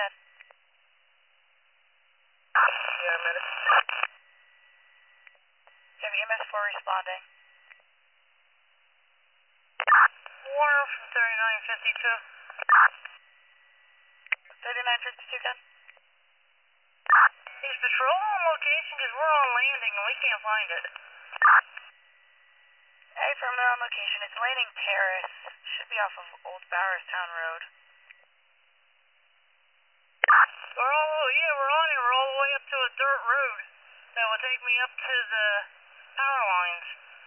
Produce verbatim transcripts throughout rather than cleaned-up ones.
ten. Yeah, medic. You have E M S four responding. Warner from thirty-nine fifty-two. thirty-nine fifty-two, Ken? He's patrolling location because we're on landing and we can't find it. Hey, from their own location, it's Landing Terrace. Should be off of Old Bowerstown Road. We're all, yeah, we're on it. We're all the way up to a dirt road that will take me up to the power lines.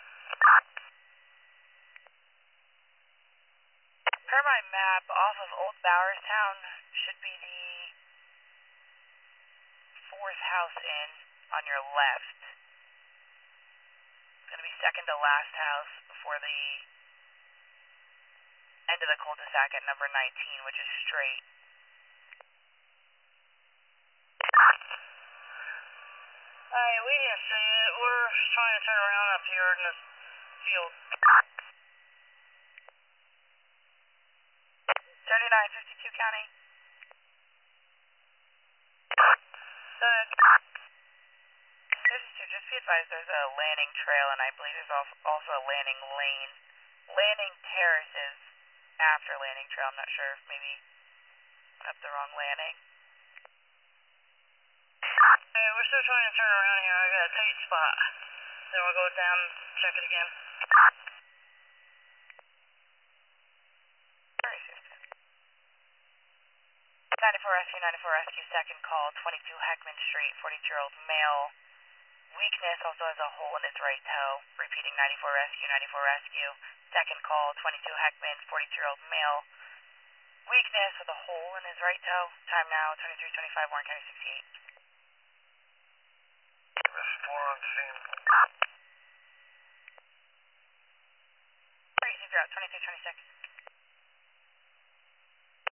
Per my map, off of Old Bowerstown should be the fourth house in on your left. It's going to be second to last house before the end of the cul-de-sac at number nineteen, which is straight. Hey, we didn't see it. We're trying to turn around up here in this field. thirty-nine fifty-two, County. Uh, fifty-two, just be advised there's a landing trail, and I believe there's al- also a landing lane. Landing Terrace is after landing trail. I'm not sure if maybe up the wrong landing. hey, we're still trying to turn around here. I got a tight spot. Then we'll go down and check it again. ninety-four Rescue, ninety-four Rescue, second call, twenty-two Heckman Street, forty-two-year-old male. Weakness, also has a hole in his right toe. Repeating, ninety-four Rescue, ninety-four Rescue, second call, twenty-two Heckman, forty-two-year-old male. Weakness with a hole in his right toe. Time now, twenty-three twenty-five, Warren County sixty-eight. Miss four on scene. Receive, you're out, twenty-two twenty-six.